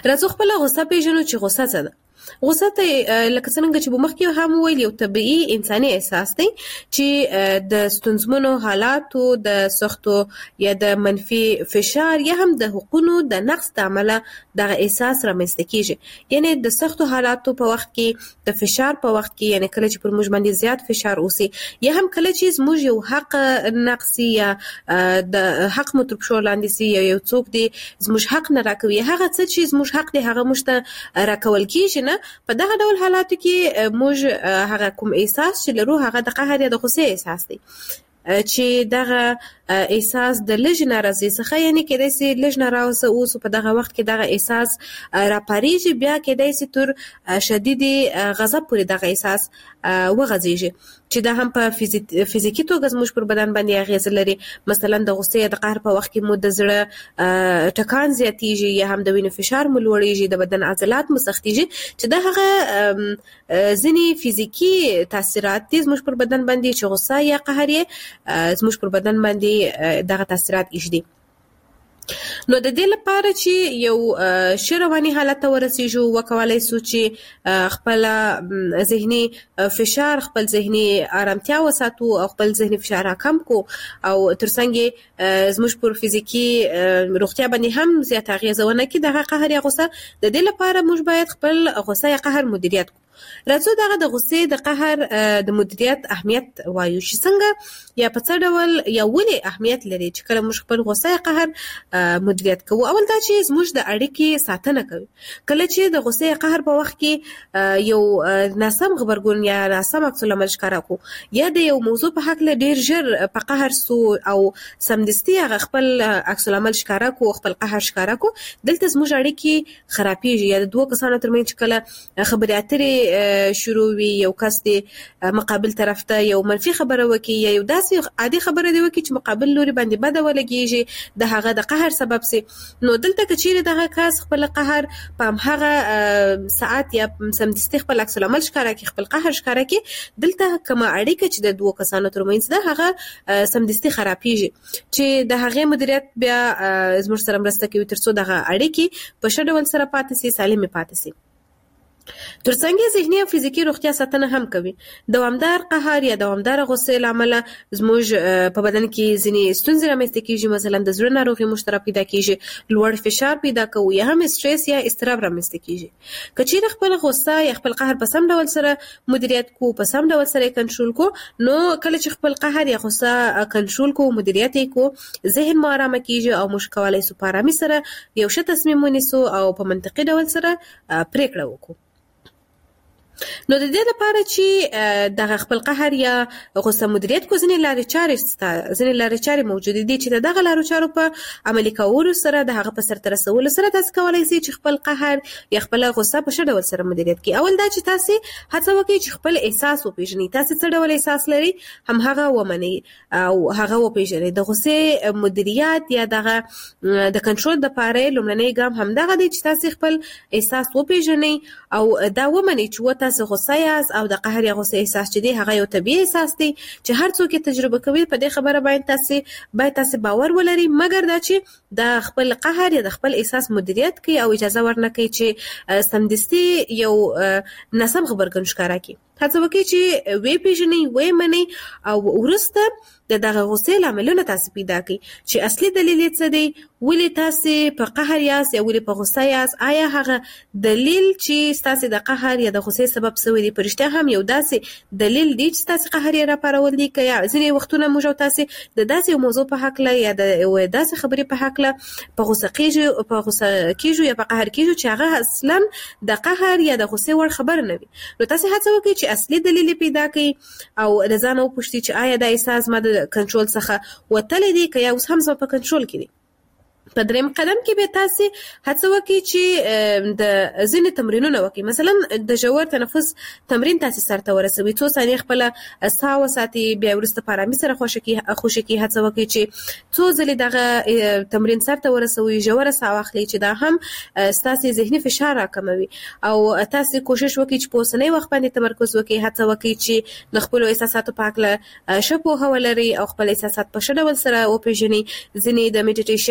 راځو خپل غوسه پیژنو چې غوسه څه ده. غوسه ته لکه څنګه چې مخکې هم ویل یو طبيعي انساني احساس دی چې د ستونزمنو حالاتو د سختو یا د منفي فشار یا هم د حقوقو د نقص د عمله دغه احساس رامنځته کیږي. یعنی د سختو حالاتو په وخت کې د فشار په وخت کې یعنی کله چې پر موږ باندې زیات فشار اوسي یا هم کله چې موږ یو حق نقصي یا د حق متربشو لاندې سي یو څوک دی زموږ حق نه راکوي هغه څه چې زموږ حق دی هغه موږ ته راکول کیږي نه. په دغه ډول حالاتو کې موږ هغه کوم احساس چې لرو هغه د قهر یا د غصې احساس دی چې دغه احساس د لږ ناراضي څخه یعنی کېدای شي لږ ناراضه اوس په دغه وخت کې دغه احساس راپاریږي بیا کېدای شي تر شدید غضب پورې دغه احساس وغځيږي چې دا هم په فزیکی توګه زموږ پر بدن باندې اغیز لري. مثلا د غصې د قهر په وخت کې مو د زړه ټکان زیاتیږي یا هم د وینې فشار مو لوړیږي د بدن عضلات مو سختیږي چې دا هغه ځینی فزیکی تاثیرات دي زموږ پر بدن باندې چې غصه یا قهر یې زموږ پر بدن باندې دغه تاثیرات ایجدي. نو د دې لپاره چې یو شرواني حالت ورسیږو وکولای سو چې خپل ذهني فشار خپل ذهني آرامتیا وساتو او خپل ذهني فشار کم کو او ترڅنګ زموږ پر فزیکی روغتیا باندې هم زیات اغیز ونه کړي. دغه قهر یا غصه د دې لپاره موږ باید خپل غصه یا قهر مدیریت کو. راځو دغه د غصې د قهر د مدیریت اهمیت وایو چې څنګه یا په څه ډول یا ولې اهمیت لري چې کله موږ خپل غصه یا قهر مدیریت کوو. اول دا چې موږ د اړیکې ساتنه کوي. کله چې د غصې یا قهر په وخت کې یو ناسم خبرګون یا ناسم عکس العمل ښکارا کو یا د یو موضوع په حق له ډیر ژر په قهر سو او سمدستي هغه خپل عکس العمل ښکارا کو خپل قهر ښکارا کو دلته زموږ اړیکې خرابېږي یا د دوه کسانو ترمنځ کله خبرې اترې شروع وي یو کس دی مقابل طرف ته یو منفي خبره وکي یا یو داسې عادي خبره دی وکي چې مقابل لوري باندې بد ولګيږي د هغه د قهر سبب سي. نو دلته کچېره دغه کس خپل قهر په هغه ساعت یا سمدستي خپل عکس العمل ښکارا کی خپل قهر ښکارا کی دلته کومه اړیکه چې د دوه کسانو ترمنځ ده هغه سمدستي خرابېږي چې د هغه مدیریت بیا زموږ سره مرسته کوي ترڅو دغه اړیکې په ښه ډول سره پاتې سي سالمه پاتې سي. ترڅنګ ذهني او فزیکی روغتیا ساتنه هم کوي. دوامدار قهر یا دوامدار غصه لامل زموږ په بدن کې ځینې ستونزې رامنځته کیږي. مثلا د زړه ناروغي مشترک پیدا کیږي لوړ فشار پیدا کوي یا هم استرس یا اضطراب رامنځته کیږي. کچېر خپل غصه یا خپل قهر په سم ډول سره مدیریت کو په سم ډول سره کنټرول کو نو کله چې خپل قهر یا غصه کنټرول کو مدیریت کو ذهن مو آرام کیږي او مش کولای سو په آرامي سره یو ښه تصمیم ونیسو او په منطقي ډول سره پریکړه وکړو. نو د دې لپاره چې د خپل قهر یا غصه مدیریت کو ځینې لارې چارې موجود دي چې دغه لارو چارو په عملي کولو سره د هغه په سر رسولو سره تاسو کولای شئ چې خپل قهر یا خپل غصه په ښه ډول سره مدیریت کړئ. اول دا چې تاسو هڅه وکړئ چې خپل احساس وپیژنئ. تاسو څه ډول احساس لرئ هم هغه ومنئ او هغه وپیژنئ. د غصې مدیریت یا دغه د کنټرول د لپاره لومړنی ګام هم دغه دی چې تاسو خپل احساس وپیژنئ او دا ومنئ چې تاسو غصه یاست او د قهر یا غصه احساس چې دی هغه یو طبيعي احساس دی چې هر څوک تجربه کوي. په دې خبره باید تاسو باور ولرئ مګر دا چې د خپل قهر یا د خپل احساس مدیریت کوي او اجازه ورنکړي چې سمدستي یو ناسم خبرګون ښکارا کړي. هڅه وکړئ چې وی پیژنئ وی منئ او ورسته دغه غصې لاملونه تاسو پیدا کړئ چې اصلي دلیل یې څه دی ولې تاسو په قهر یاست یا ولې په غصه یاست. آیا هغه دلیل چې تاسو د قهر یا د غصې سبب سوی دی پرشته هم یو داسې دلیل دی چې تاسو قهر یې راپارول دي که یا ځینې وختونه موږ تاسو د داسې موضوع په حق له یا د داسې خبرې په حق له په غصه کېږو یا په قهر کېږو چې هغه اصلا د قهر یا د غصې وړ خبر نه وي. نو تاسو هڅه وکړئ چې اصلي دلیل پیدا کړئ او د ځان وپوښتئ چې آیا دا احساس ما د کنټرول څخه وتلی دی که یا اوس هم زما په کنټرول کې دی. په دریم قدم کې به تاسو هڅه وکړئ چې د ځینې تمرینونه وکړئ. مثلا د ژور تنفس تمرین تاسو سره ورسوي. څو ثانیې خپل ساه وساتئ بیا وروسته په آرامۍ سره خوشکې هڅه وکړئ چې څو ځلې دغه تمرین سره ورسوي. ژور ساه واخلئ چې دا هم تاسو ذهني فشار راکموي او تاسو کوشش وکړئ چې په اوسنۍ وخت باندې تمرکز وکړئ. هڅه وکړئ چې د خپل احساساتو په اړه ښه پوهه ولرئ او خپل احساسات په ښه ډول سره وپیژنئ. ځینې د میډیټیشن یا ذهني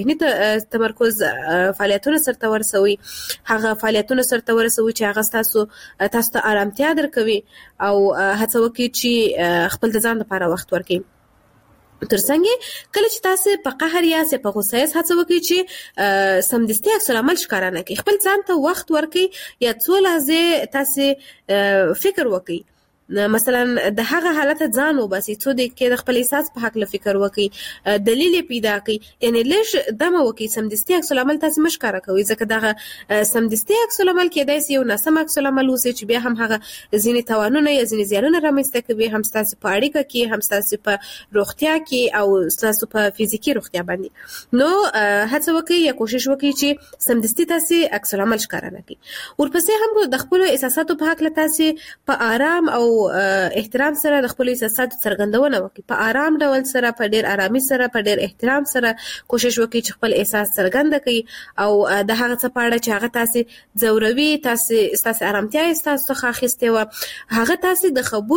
ذهني تمرکز فعالیتونه سرته ورسوي، هغه فعالیتونه سرته ورسوي چې هغه تاسو ته آرامتیا درکوي او هڅه وکړئ چې خپل د ځان لپاره وخت ورکړئ. ترڅنګ کله چې تاسو په قهر یا په غوسه یې هڅه وکړئ چې سمدستي عکس العمل ښکاره نه کړئ، خپل ځان ته وخت ورکړئ یا څو لحظې تاسو فکر وکړئ. مثلا د هغه حالت ځان وباسي، څو دقیقې د خپل احساس په حق له فکر وکړي، دلیل پیدا کړي، یعنی لږ دمه وکړي. سمدستي عکس العمل تاسو مش ښکاره کوي، ځکه دغه سمدستي عکس العمل کېدای شي یو ناسم عکس العمل اوسي چې بیا هم هغه ځینې تاوانونه یا ځینې زیانونه رامنځته کوي، هم ستاسو په اړیکه کې، هم ستاسو په روغتیا کې او ستاسو په فزیکي روغتیا باندې. نو هڅه وکړئ یا کوشش وکړئ چې سمدستي تاسو عکس العمل ښکاره نه کړئ. ورپسې هم د خپل احساساتو په حق له تاسو په آرام او احترام سره د خپل احساساتو څرګندونه وکړي، په آرام ډول سره، په ډیر آرامي سره، په ډیر احترام سره کوشش وکړي چې خپل احساس څرګند کړي او د هغه څه په اړه چې هغه تاسو ځوروي، تاسو آرامتیا تاسو څخه اخیستې وه، هغه تاسو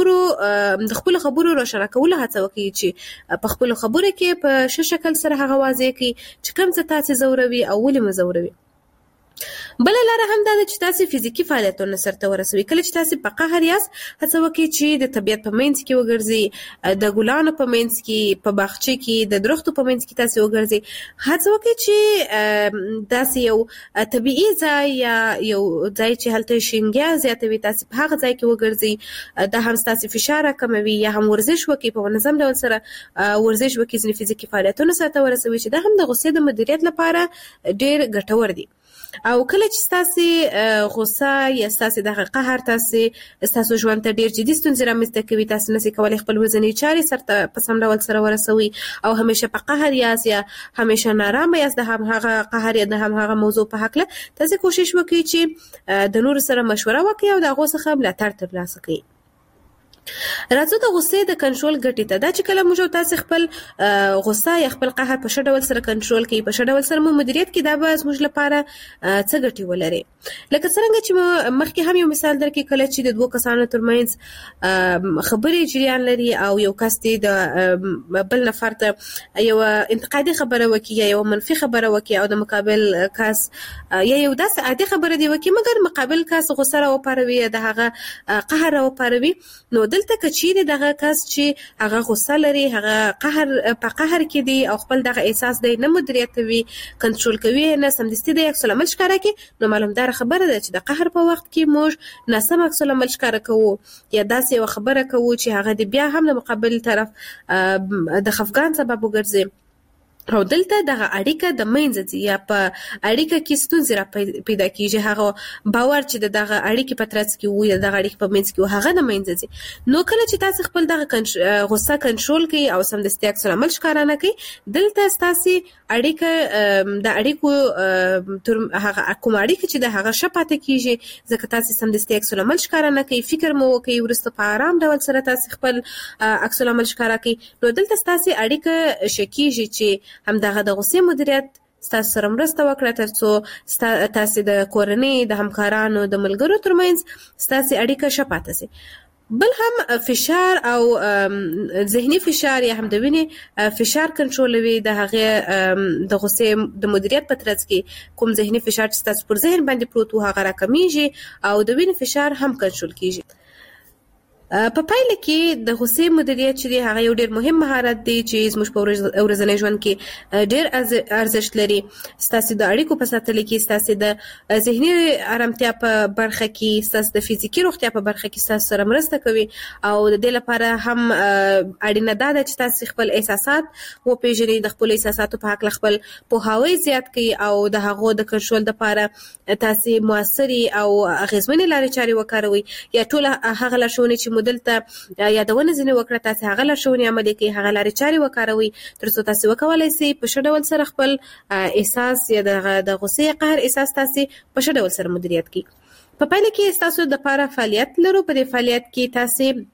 د خپل خبرو روښانه کولو هڅه وکړي چې په خپل خبرو کې په ښه شکل سره هغه واضح کړي چې کوم څه تاسو ځوروي او ولې مو ځوروي. بل لاره هم دا ده چې تاسو فزیکی فعالیتونه سرته ورسوي. کله چې تاسو په قهر یاست هڅه وکړئ چې د طبیعت په منځ کې وګرځئ، د ګلانو په منځ کې، په باغچه کې، د درختو په منځ کې تاسو وګرځئ. هڅه وکړئ چې داسې یو طبیعي ځای یا یو ځای چې هلته شینګیا زیاتوي تاسو په هغه ځای کې وګرځئ. دا هم تاسو فشار کموي. یا هم ورزش وکړئ، په منظم ډول سره ورزش وکړئ، ځینې فزیکی فعالیتونه سرته ورسوي چې دا هم د غوسې د مدیریت لپاره ډیر ګټور دي. او کله چې تاسو غوسه یا تاسو د قهر تاسو ژوند ته ډیر جدي ستونزې رامنځته کوي، تاسو نشئ کولای خپل ورځنی چارې سرته په سم ډول سره ورسوي او همیشه په قهر یاست یا همیشه نارامه یاست د هغه قهر یا د هغه موضوع په حق له تاسو کوشش وکړئ چې د نور سره مشوره وکړئ او د غوسه څخه ملاتړ ترلاسه کړئ. راځو د غوسې د کنټرول ګټې ته. دا چې کله موږ تاسو خپل غوسه یا خپل قهر په ښه ډول سره کنټرول کړئ، په ښه ډول سره مو مدیریت کړئ، دا به زموږ لپاره څه ګټې ولري. لکه څنګه چې مخکې هم یو مثال درکړم، کله چې د دوه کسانو ترمنځ خبرې جریان لري او یو کس د بل نفر ته یو انتقادي خبره وکړي یا یو منفي خبره وکړي او د مقابل کس یا یو داسې عادي خبره دی وکړي، مګر مقابل کس غوسه راوپاروي یا د هغه قهر راوپاروي، نو دلته کچې دغه کس چې هغه غوسه لري، هغه په قهر کې دی او خپل دغه احساس دی نه مدیریتوي، کنټرول کوي، نه سمدستي د عکس العمل ښکاره کوي، نو معلومدار خبره ده چې د قهر په وخت کې موږ ناسم عکس العمل ښکاره کوو یا داسې یو خبره کوو چې هغه د بیا هم د مقابل طرف د خفګان سبب وګرځي او دلته دغه اړیکه د منځ ځي یا په اړیکه کې ستونزې را پیدا کیږي، هغه باور چې دغه اړیکې په ترڅ کې وي، دغه اړیکې په منځ کې وي، هغه د منځ ځي. نو کله چې تاسو خپل دغه غوسه کنټرول کړئ او سمدستي عکس العمل ښکاره نه کړئ، دلته تاسو اړیکه د اړیکو تر هغه کوم اړیکه چې د هغه ښه پاتې کیږي، ځکه تاسو سمدستي عکس العمل ښکاره نه کړئ، فکر مو وکړئ، وروسته په آرام ډول سره تاسو خپل عکس العمل ښکاره کړئ، نو دلته تاسو اړیکه شکیږي چې هم دغه د غوسې مدیریت ستاسو سره مرسته وکړه ترڅو تاسو د کورنۍ، د همکارانو، د ملګرو ترمنځ ستاسو اړیکه ښه پاتې شي. بل هم فشار او ذهني فشار یا هم د وینې فشار کنټرولوي. د هغه د غوسې د مدیریت په ترڅ کې کوم ذهني فشار چې تاسو پر ذهن باندې پروت وو هغه راکمیږي او د وینې فشار هم کنټرول کیږي. په پایله کې د غوسې مدیریت چې دی هغه یو ډېر مهم مهارت دی چې زموږ په ورځني ژوند کې ډېر ارزښت لري. ستاسو د اړیکو په ساتلو کې، ستاسو د ذهني آرامتیا په برخه کې، ستاسو د فزیکي روغتیا په برخه کې ستاسو سره مرسته کوي او د دې لپاره هم اړینه ده چې تاسو خپل احساسات وپېژنئ، د خپل احساساتو په حق خپل پوهاوی زیات کړئ او د هغو د کنټرول لپاره تاسو موثرې او اغېزمنې لارې چارې وکاروئ یا ټول هغه لارښوونې چې دلته یادونه ځینې وکړه، تاسو هغه لارښوونې عملي کړئ، هغه لارې چارې وکاروئ ترڅو تاسو وکولای شئ په ښه ډول سره خپل احساس یا د غوسې قهر احساس تاسو په ښه ډول سره مدیریت کړئ. په پایله کې تاسو د لپاره فعالیت لرو. په دې فعالیت کې تاسو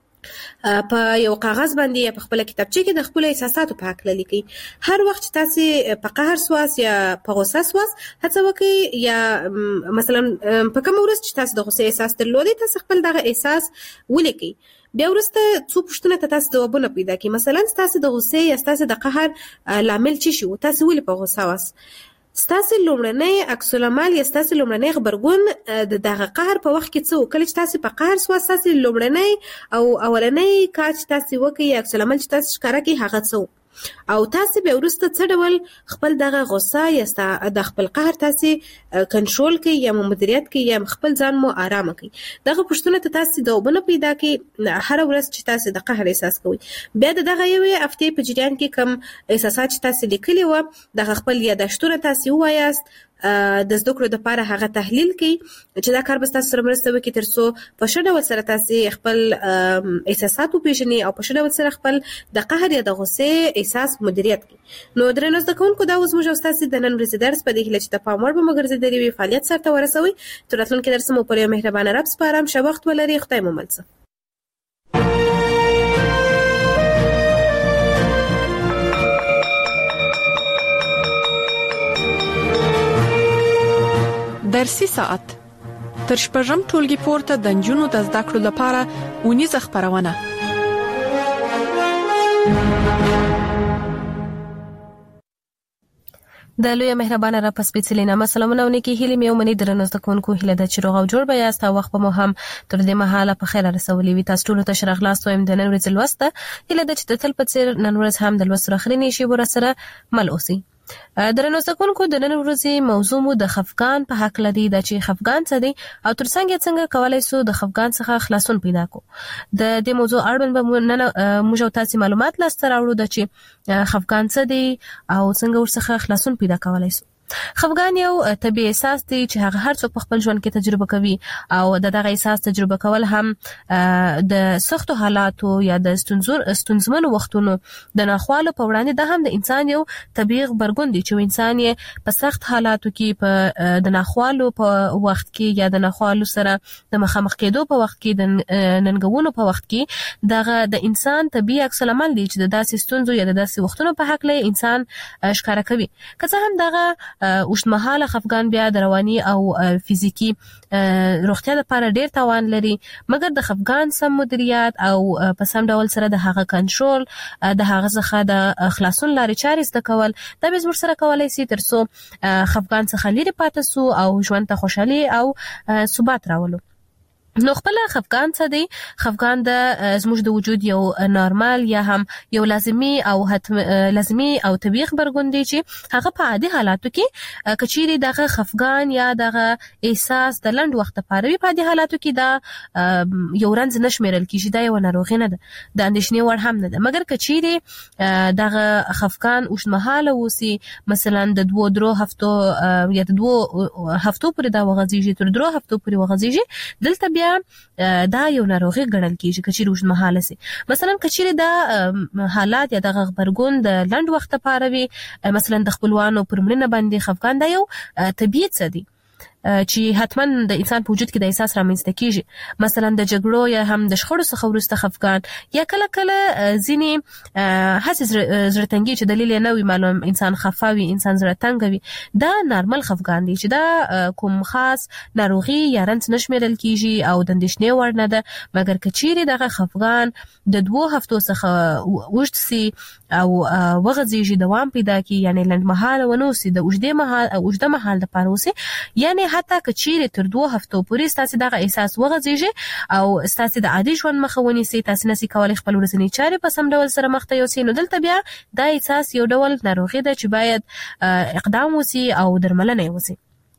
په یو کاغذ باندې یا په خپل کتابچه کې د خپل احساساتو په حق لیکئ. هر وخت چې تاسو په قهر سواس یا په غوسه سواس هڅه وکړئ یا مثلا په کوم ورځ چې تاسو د غوسې احساس درلودئ تاسو خپل دغه احساس ولیکئ. بیا ورسته څو پوښتنې ته تاسو ځوابونه پیدا کړئ. مثلا تاسو د غوسې یا تاسو د قهر لامل څه شو، تاسو ولې په غوسه واست. ستاسو لومړنی عکس العمل یا ستاسو لومړنی غبرګون د دغه قهر په وخت کې څه و. کله چې تاسو په قهر سوه، ستاسو لومړنی او اولنی کار چې تاسو وکړئ یا عکس العمل چې تاسو ښکاره کړئ هغه څه و، او تاسو بیا وروسته څه ډول خپل دغه غوسه یا د خپل قهر تاسو کنټرول کړئ یا مدیریت کړئ یا خپل ځان مو آرامه کړئ. دغه پوښتنه ته تاسو ځوابونه پیدا کړئ هر ورځ چې تاسو د قهر احساس کوئ. بیا دغه یوې هفتې په جریان کې کوم احساسات چې تاسو لیکلي وو دغه خپل یادښتونه تاسو ووایاست، د زده کړو لپاره هغه تحلیل کړئ چې دا کار به تاسو سره مرسته وکړي تر څو په ښه ډول سره تاسو خپل احساسات وپېژنئ او په ښه ډول سره خپل د قهر یا د غوسې احساس مدیریت کړئ. نو درنو زده کوونکو، دا اوس موږ او ستاسو د نن ورځې درس په دې هیله چې د پام وړ به مو ګرځېدلی وي فعالیت سرته ورسوئ. تر راتلونکي درس مو پر یو مهربانه رب سپارم. ښه وخت ولرئ. خدای مو مل شه. درسي ساعت تر شپږم ټولګي پورته د نجونو د زده کړو لپاره اونیزه خپرونه. د لوی مهربانه را پس سپېڅلې نامه سلامونه ونکي هیله مې ومني. درنو زده کوونکو، هیله ده چې روغ او جوړ به یاست او وخت به مو هم تر دې مهاله په خیر رسولي وي. تاسو ټولو ته ښه راغلاست وایم د نن ورځې لوست ته. هیله ده چې د تل په څېر نن ورځ هم د لوست اخرینۍ شیبو راسره مل اوسئ. درنو زده کوونکو، د نن ورځې موضوع مو د خفګان په حق لري، دا چې خفګان څه دی او ترڅنګ څنګه کولای شو د خفګان څخه خلاصون پیدا کو. د دې موضوع اړوند به نن موږ او تاسو معلومات لاسته راوړو د چې خفګان څه دی او څنګه ورڅخه خلاصون پیدا کولای شو. خفګان یو طبيعي احساس دی چې هغه هر څوک په خپل ژوند کې تجربه کوي او دغه احساس تجربه کول هم د سختو حالاتو یا د ستونزمنو وختونو د ناخوالو په وړاندې د هم د انسان یو طبيعي غبرګون دی چې انسان یې په سخت حالاتو کې په د ناخوالو په وخت کې یا د ناخوالو سره د مخامخ کېدو په وخت کې د ننګونو په وخت کې دغه د انسان طبيعي عکس العمل دی چې د داسې ستونزو یا د داسې وختونو په حق له انسان ښکارا کوي. که څه هم دغه اوږدمهاله خفګان بیا د رواني او فزیکی روغتیا لپاره ډیر تاوان لري، مګر د خفګان سم مدیریت او په سم ډول سره د هغه کنټرول د هغه څخه د خلاصون لارې چارې زده کول دا به زموږ سره کولای شي تر څو خفګان څخه لرې پاتې سو او ژوند ته خوشحالي او ثبات راولو. نو خپل خفګان څه دی؟ خفګان د زموږ د وجود یو نارمال یا هم یو لازمی او طبيعي خبرګون دی چې هغه په عادي حالاتو کې کچيري دغه خفګان یا دغه احساس د لنډ وخت لپاره وي، په عادي حالاتو کې دا یو رنځ نشمیرل کیږي، دا یو ناروغي نه ده، د اندېښنې وړ هم نه ده. مګر کچيري دغه خفګان اوږدمهاله وسی، مثلا د 2-3 هفتو یا د 2 هفتو پورې دا وغځيږي، تر 3 هفتو پورې وغځيږي، دلته دا یو ناروغي ګڼل کیږي کچيري اوږدمهاله سي. مثلا کچيري دا حالات یا دغه خبرګون د لنډ وخت لپاره وي، مثلا د خپلوانو پر مړینه باندې خفګان دا یو طبيعي څه دی چې حتما د انسان په وجود کې د احساس رامنځته کیږي. مثلا د جګړو یا هم د شخړو څخه وروسته خفګان یا کله کله ځینې هڅې زړه تنګي چې دلیل نه وي معلوم، انسان خفاوي، انسان زړه تنګ وي، دا نارمل خفګان دی چې دا کوم خاص ناروغي یا رنځ نشمیرل کیږي او د اندېښنې وړ نه ده. مګر کچيري دغه خفګان د 2 هفتو څخه اوږد سي او وغځيږي، دوام پیدا کوي، یعنی لنډمهاله ونوسي، د اوږده مهال لپاره وسي، یعنی حتی کچيري تر 2 هفتو پورې ستاسو دغه احساس وغځيږي او ستاسو د عادي ژوند مخه ونیسي، تاسو نسي کولای خپل ورځنی چارې په سم ډول سره مخته یوسئ. نو دلته بیا دا احساس یو ډول ناروغي ده چې باید اقدام وسي او درملنه وسي.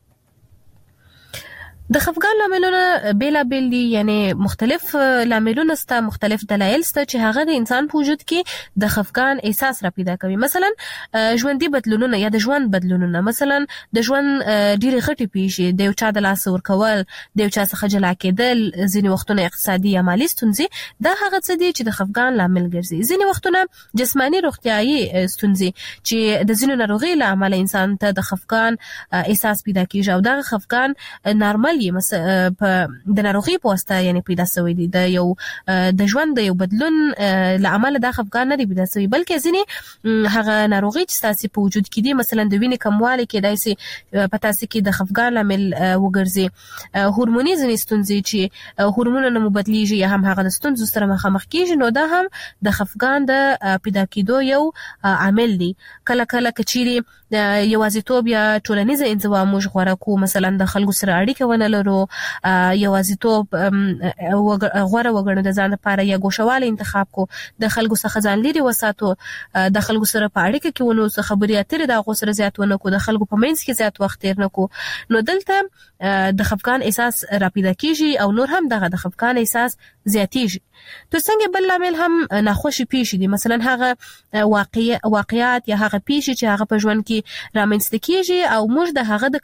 د خفګان لاملونه بیلابیل دي، یعنی مختلف لاملونه سته، مختلف دلایل سته چې هغه د انسان په وجود کې د خفګان احساس را پیدا کوي. مثلا ژوندۍ بدلونونه یا د ژوند بدلونونه، مثلا د ژوند ډېرې غټې پیښې، د یو چا د لاس ورکول، د یو چا څخه جلا کېدل، ځینې وختونه اقتصادي یا مالي ستونزې، دا هغه څه دي چې د خفګان لامل ګرځي. ځینې وختونه جسماني روغتیايي ستونزې چې د ځینو ناروغیو له امله انسان ته د خفګان احساس پیدا کیږي او دا خفګان نارمل یې د ناروغي په واسطه یعنی پیدا شوی دي د یو د ژوند د یو بدلون لامل د خفګان نه دی پیدا شوی بلکې ځینې هغه ناروغي چې تاسو په وجود کې دي مثلا د وینې کموالی کې داسې پتا سي کې د خفګان لامل وګرځي هورموني ځینې ستونزې چې هورمونونه مبادلېږي یا هم هغه د ستونزو سره مخامخ کیږي نو دا هم د خفګان د پیدا کېدو یو عامل دی کله کله کچيري یوازیتوب یا ټولنیزه انزوا موږ غوړه کو مثلا د خلکو سره اړیکه ونه لرو یوازیتوب غوړه وګڼو د ځان لپاره یا ګوښواله انتخاب کو د خلکو څخه ځان لري وساتو د خلکو سره په اړیکه کې ونه څه خبرې اترې د غو سره زیات ونه کو د خلکو په منځ کې زیات وخت تیر نه کو نو دلته د خفګان احساس راپیدا کیږي او نور هم دغه د خفګان احساس زیاتیږي تو څنګه بل عامل هم ناخوشي پیښ دي مثلا هغه واقعیات یا هغه پیښ چې هغه په ژوند کې رامنځته کیږي او موږ د هغه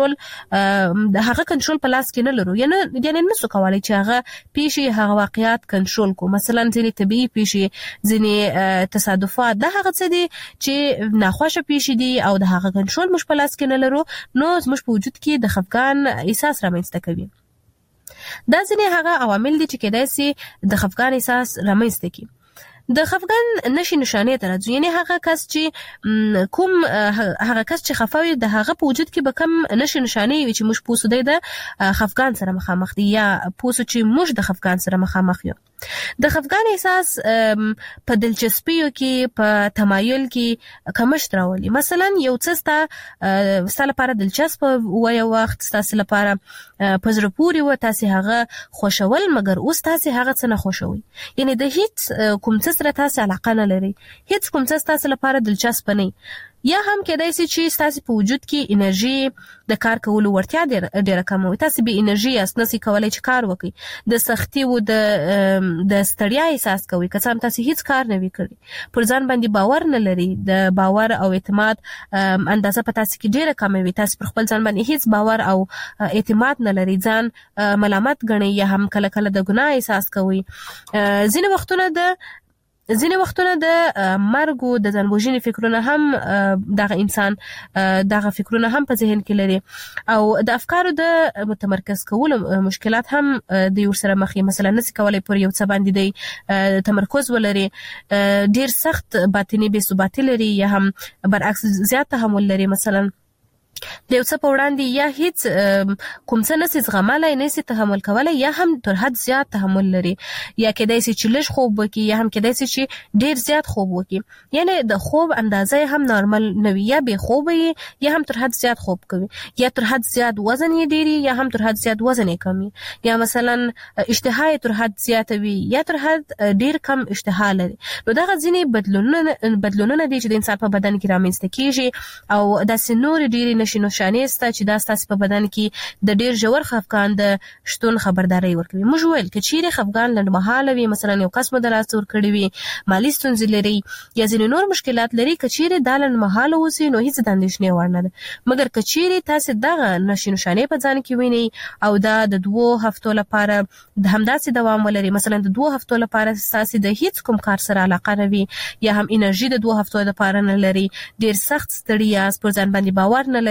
د کنټرول په لاس کې نه لرو یعنی نسو کولای چې هغه پیښ هغه واقعیات کنټرول کو مثلا ځینې طبيعي پیښ ځینې تصادفات د هغه څه دي چې ناخوښه پیښ دي او د هغه کنټرول موږ په لاس کې نه لرو نو موږ په وجود کې د خفګان احساس رامنځته کوي دا ځینې هغه عوامل دي چې کېدای شي د خفګان احساس رامنځته کوي د خفګان نشي نشانه تر ځو یعنی هغه کس چې هغه کس چې خفاوي د هغه په وجود کې به کم نشي نشانه وي چې موږ پوسو د خفګان سره مخامخ دي یا پوسو چې موږ د خفګان سره مخامخ یو د خفګان احساس په دلچسپیو کې په تمایل کې کمشت راولي مثلا یو څه ستاسو لپاره دلچسپ و یو وخت تاسو لپاره په زړه پورې و تاسو هغه خوشول مګر اوس تاسو هغه څه نه خوشوي یعنی د هیڅ کوم څه سره تاسو علاقه نه لري هیڅ کوم څه تاسو لپاره دلچسپ نه یا هم کېدای شي چې تاسو په وجود کې انرژي د کار کولو ورتیا ډیره کم وي تاسو به انرژي اسنسي کولای چې کار وکړي د سختي او د ستړیا احساس کوي که څنګه تاسو هیڅ کار نه وکړي پر ځان باندې باور نه لري د باور او اعتماد اندازه په تاسو کې ډیره کم وي تاسو پر خپل ځان باندې هیڅ باور او اعتماد نه لري ځان ملامت ګڼي یا هم کله کله د ګناه احساس کوي ځینې وختونه د مرګ او د ځانوژنې فکرونه هم دغه انسان دغه فکرونه هم په ذهن کې لري او د افکارو د متمرکز کولو مشکلات هم د یو سره مخ مثلا نس کولای پر یو څه باندې د تمرکز ولري ډیر سخت باطنی بې ثباتی لري یا هم برعکس زیات تحمل لري مثلا د یو څه په وړاندې یا هیڅ کوم څه نسي زغملای نسي تحمل کولای یا هم تر حد زیات تحمل لري یا کېدای شي چې لږ خوب وکړي یا هم کېدای شي چې ډیر زیات خوب وکړي یعنی د خوب اندازه هم نارمل نه وي یا به خوب یا هم تر حد زیات خوب کوي یا تر حد زیات وزن یې ډیری یا هم تر حد زیات وزن یې کمی یا مثلا اشتها تر حد زیات وي یا تر حد ډیر کم اشتها لري نو دا ځینې بدلونونه دي چې د انسان په بدن کې رامنځته کیږي او د سنور ډیری نشانه ستا چې دا ستاسو په بدن کې د ډیر ژور خفګان د شتون خبرداري ورکوي موږ ویل چې چیرې خفګان لنډمهاله وي مثلا یو کس مدلاس ور کړی وي مالی ستونزې لري یا ځینې نور مشکلات لري چې د لنډمهاله وسی نو هیڅ د اندېښنې وړ نه ده مګر کچيري تاسو دغه نشانه په ځان کې ویني او دا د 2 هفتو لپاره د همداسې دوام ولري مثلا د 2 هفتو لپاره تاسو د هیڅ کوم کار سره علاقه نه وي یا هم انرژي د 2 هفتو لپاره نه لري ډیر سخت ستړیا پر ځان باندې باور نه لري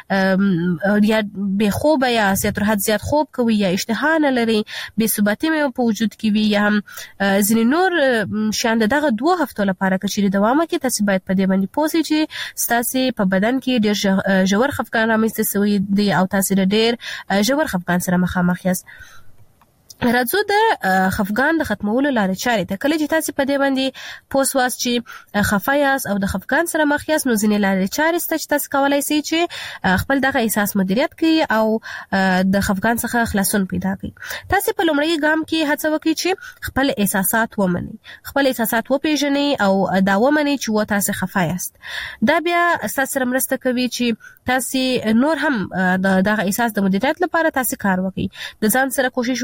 یا به خوب یا تر حد زیات خوب کوي یا اشتها نه لري به ثباتی مې په وجود کې وي یا هم ځینې نور شان دغه 2 هفتو لپاره چې دوام کوي تاسو باید په دې باندې پوه شئ چې تاسو په بدن کې ډېر ژور خفګان رامنځته شوی دی او تاسو ډېر ژور خفګان سره مخامخ یاست راځو د خفګان د ختمولو لارې چارې ته کله چې تاسو په دې باندې پوسواس چې خفایاس او د خفګان سره مخ یاست نو ځینې لارې چارې ست چې تاسو کولای شئ چې خپل دغه احساس مدیریت کړئ او د خفګان څخه خلاصون پیدا کړئ تاسو په لومړی ګام کې هڅه وکړئ چې خپل احساسات ومنئ خپل احساسات وپیژنئ او دا ومنئ چې و تاسو خفایاست دا بیا تاسو سره مرسته کوي چې تاسو نور هم دغه احساس د مدیریت لپاره تاسو کار وکړئ د ځان سره کوشش وکړئ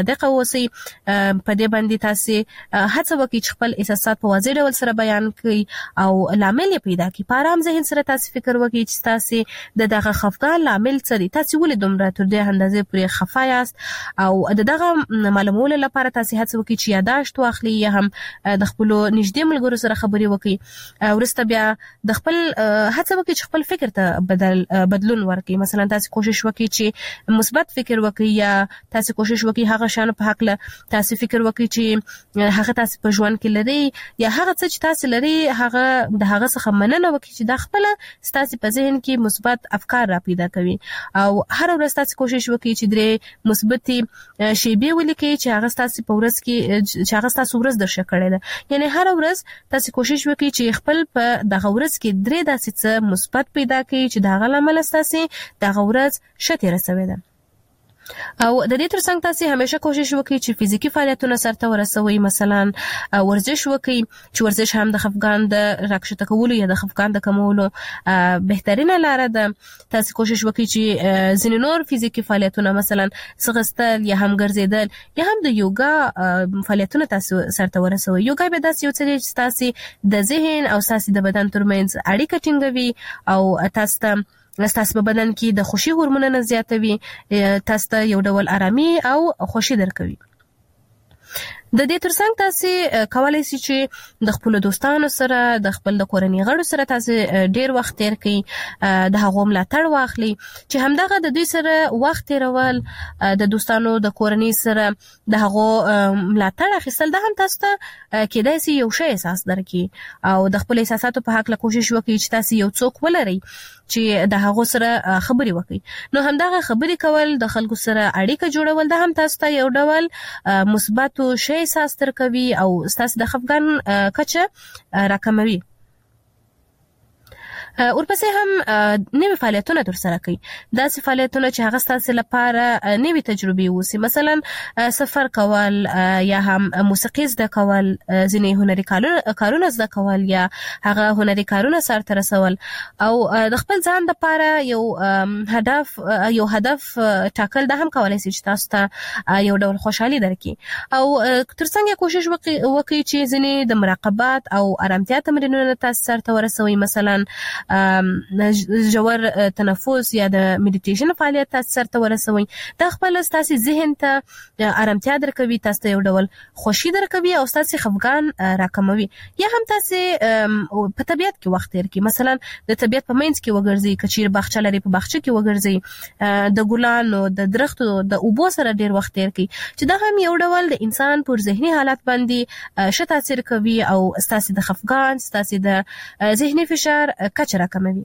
صادق اوسئ. په دې باندې تاسو هڅه وکړئ چې خپل احساسات په واضح ډول سره بیان کړئ او لامل یې پیدا کړئ. په آرام ذهن سره تاسو فکر وکړئ چې تاسو دغه خفګان لامل څه دی، تاسو ولې دومره تر دې اندازې پورې خفه یاست، او دغه معلومولو لپاره تاسو هڅه وکړئ چې یاداشت واخلئ یا هم د خپل نږدې ملګرو سره خبرې وکړئ. ورسته بیا د خپل هڅه وکړئ چې خپل فکر ته بدلون ورکړئ. مثلا تاسو کوشش وکړئ چې مثبت فکر وکړئ یا تاسو کوشش وکړئ هغه شان په حق له تاسو فکر وکړئ چې هغه تاسو په ژوند کې لري یا هغه څه چې تاسو لري هغه د هغه څخه مننه وکړئ چې د خپل تاسو په ذهن کې مثبت افکار را پیدا کوي. او هر ورځ تاسو کوشش وکړئ چې درې مثبتي شیبې ولیکئ چې هغه تاسو په ورځ کې چې هغه تاسو ورځ درشه کړی ده. یعنی هر ورځ تاسو کوشش وکړئ چې خپل په دغه ورځ کې درې داسې څه مثبت پیدا کړئ چې دغه لامل تاسو دغه ورځ شته رسوي ده. او د دې ترڅنګ تاسو همیشه کوشش وکړئ چې فزیکی فعالیتونه سرته ورسوي. مثلا ورزش وکړئ چې ورزش هم د خفګان د راکښته کولو یا د خفګان د کمولو بهترینه لار ده. تاسو کوشش وکړئ چې ځینې نور فزیکی فعالیتونه مثلا څغستل یا هم ګرځیدل یا هم د یوګا فعالیتونه تاسو سرته ورسوي. یوګا به داسې یو څه دی چې تاسو د ذهن او تاسو د بدن ترمنځ اړیکه ټینګوي او تاسو په بدن کې د خوشي هورمونونه زیاتوي، تاسو ته یو ډول آرامي او خوشي درکوي. د دې ترڅنګ تاسو کولای شئ چې د خپل دوستانو سره د خپل د کورنۍ غړو سره تاسو ډیر وخت تیر کړئ، د هغو ملاتړ واخلئ چې همدغه د دوی سره وخت تیرول د دوستانو د کورنۍ سره د هغو ملاتړ اخیستل د هم تاسو ته کېدای شي یو شی احساس درکړي او د خپل احساساتو په حق له کوشش وکړئ چې تاسو یو څوک ولرئ چې د هغو سره خبرې وکړي. نو همدغه خبرې کول د خلکو سره اړیکه جوړول د هم تاسو ته یو ډول مثبت شی احساس درکوي او تاسو د خفګان کچه راکموي. ورپسې هم نوې فعالیتونه ترسره کړئ، داسې فعالیتونه چې هغه ستاسو لپاره نوې تجربې اوسي. مثلا سفر کول یا هم موسیقي زده کول، ځینې هنري کارونه زده کول یا هغه هنري کارونه سرته رسول او د خپل ځان لپاره یو هدف ټاکل د هم کولای شي چې تاسو ته یو ډول خوشحالي درکړي. او ترڅنګ کوشش وکړئ چې ځینې د مراقبت او آرامتیا تمرینونه تاسو سرته ورسوي. مثلا ژور تنفس یا د میډیټیشن فعالیت تاسو سره ورسوي. دا خپل تاسو ذهن ته آرامتیا درکوي، تاسو ته یو ډول خوشي درکوي او تاسو خفګان راکموي. یا هم تاسو په طبیعت کې وخت تیر کړئ، مثلا د طبیعت په منځ کې وګرځئ، کچیر باغچه لري په باغچه کې وګرځئ، د ګلانو د درختو د اوبو سره ډیر وخت تیر کړئ چې دا هم یو ډول د انسان پر ذهني حالت باندې ښه تاثیر کوي او تاسو د خفګان تاسو د ذهني فشار کچه راکموي.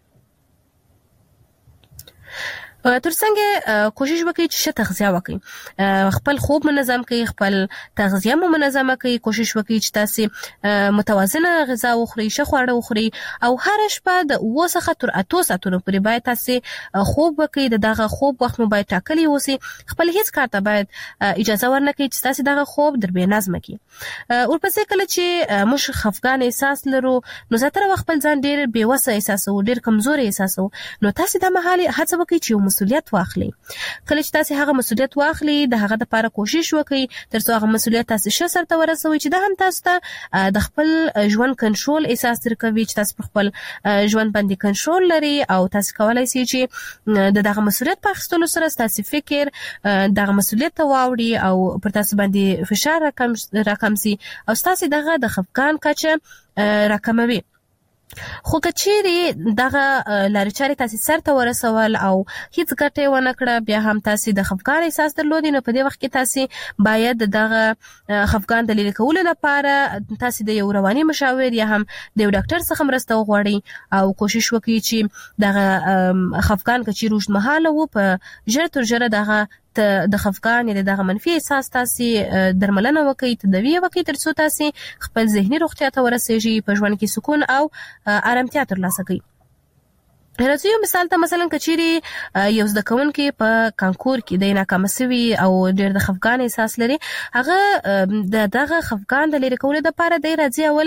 ترڅنګ کوشش وکړئ چې ښه تغذیه وکړئ، خپل خوب منظم کړئ، خپل تغذیه مو منظمه کړئ. کوشش وکړئ چې تاسو متوازنه غذا وخورئ، ښه خواړه وخورئ او هر شپه د 7 څخه تر 8 ساعتونو پورې باید تاسو خوب وکړئ. دغه خوب وخت مو باید ټاکلی اوسي. خپل هیڅ کار ته باید اجازه ورنکړئ چې تاسو دغه خوب در بې نظمه کړي. ورپسې کله چې موږ خفګان احساس لرو نو زیاتره وخت خپل ځان ډیر بې وسه احساسوو، ډیر کمزوري احساسوو. نو تاسو د مهال هڅه وکړئ چې مسؤلیت واخلئ. کله چې تاسو هغه مسؤلیت واخلئ د هغه لپاره کوشش وکړئ ترڅو هغه مسؤلیت تاسو ښه سرته ورسوي چې دا هم تاسو ته د خپل ژوند کنټرول احساس درکوي چې تاسو خپل ژوند باندې کنټرول لري او تاسو کولای شئ چې دغه مسؤلیت په اخیستلو سره تاسو فکر دغه مسؤلیت ته واوړي او پر تاسو باندې فشار راکم شي او تاسو دغه د خفګان کچه راکموي. خو کچېرې دغه لارې چارې تاسو سرته ورسول او هیڅ ګټه ونه کړه، بیا هم تاسو د خفګان احساس درلودي، نو په دې وخت کې تاسو باید دغه خفګان د لرې کولو لپاره تاسو د یو رواني مشاور یا هم د یو ډاکټر څخه مرسته وغواړئ او کوشش وکړئ چې دغه خفګان کچېرې اوږدمهاله وو په ژر تر ژره دغه د خفګان یا دغه منفي احساس تاسو درملنه وکړئ، تداوی وکړئ ترڅو تاسو خپل ذهني روغتیا ته ورسیږئ، په ژوند کې سکون او آرامتیا ترلاسه کړئ. راځو یو مثال ته، مثلا کچېرې یو زده کوونکی په کانکور کې د ناکام شوی او ډېر د خفګان احساس لري، هغه دغه خفګان د لرې کولو لپاره دی راځي اول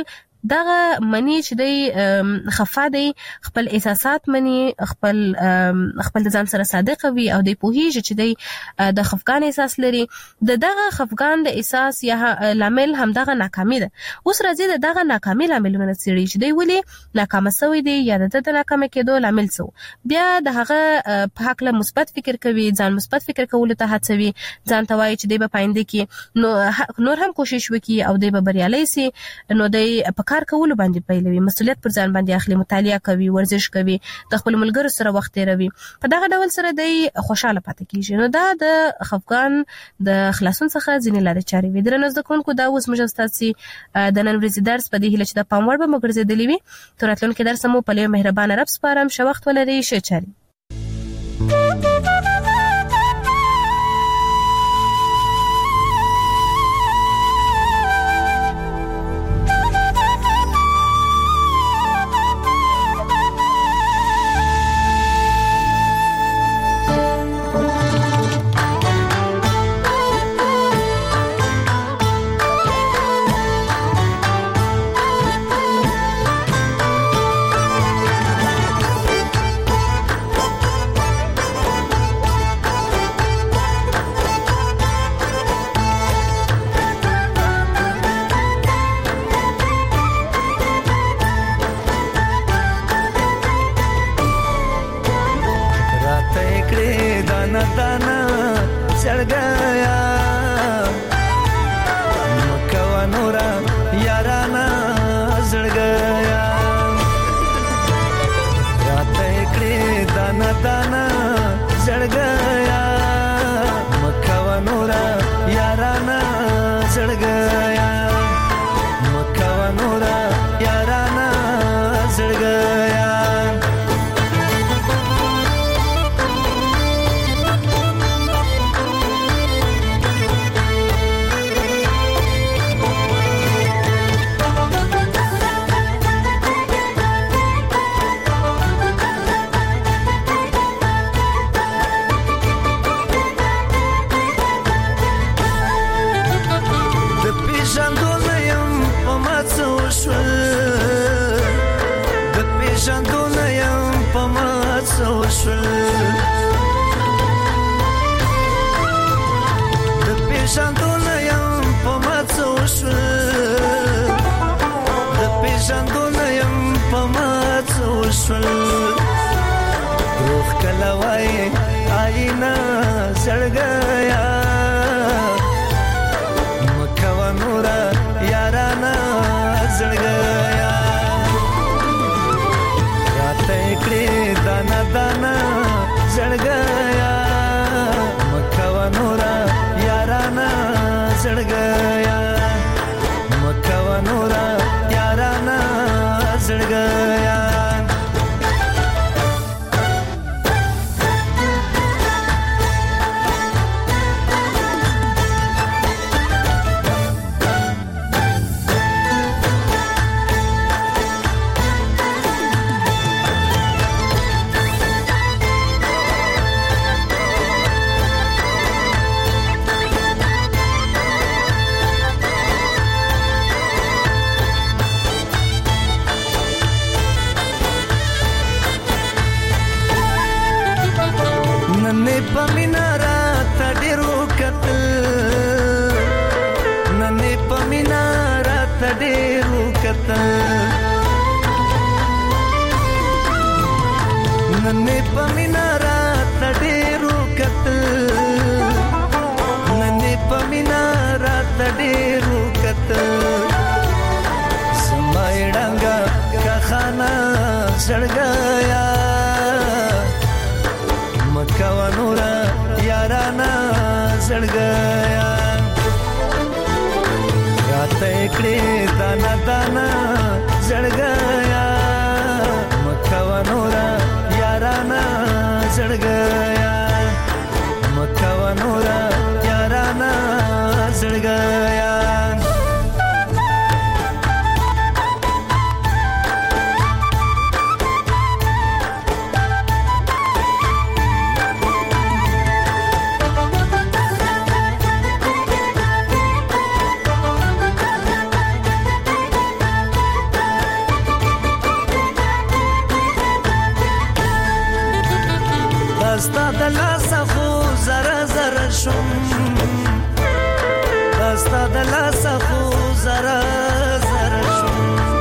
دغه منی چې دی خفه دی خپل احساسات منی خپل د ځان سره صادق وي او د پوهیږي چې دی د خفقان احساس لري دغه خفقان د احساس یا لامل هم دغه ناکامي ده اوس راځي دغه ناکامي لاملونه څېړي چې دی ولې ناکام شوی دی یا د ناکام کېدو لامل څه بیا د هغه په حق له مثبت فکر کوي ځان مثبت فکر کولو ته هڅوي ځان ته وایي چې دی به پاینده کې نور هم کوشش وکړي او دی به بریالی سي نو دی په کار کولو باندې پیلوي مسؤلیت پر ځان باندې اخلي مطالعه کوي ورزش کوي د خپل ملګرو سره وخت تیروي په دغه ډول سره دی خوشاله پاتې کیږي نو دا د خفقان د خلاصون څخه ځینې لارې چارې وي درنو زده کوونکو دا اوس موږ ستاسو د نن ورځې درس په دې هیله چې د پام وړ به مو ګرځېدلی وي تر راتلونکي درس مو په لوی مهربانه رب سپارم ښه وخت ولرئ ښه چارې د لاسه خو زره زره شوم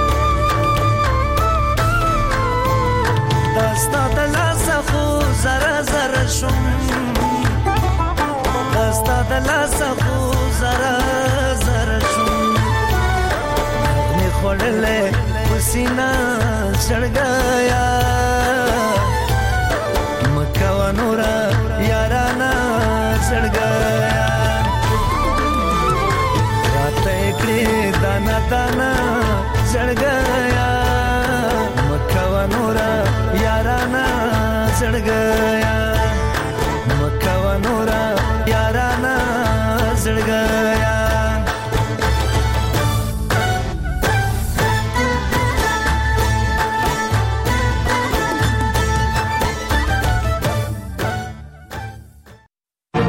دستا د لاسه خو زره زره شوم دستا د لاسه خو زره زره شوم نغمې خوړلې پسینا سړګایا مکه و نورا یارانا سړګایا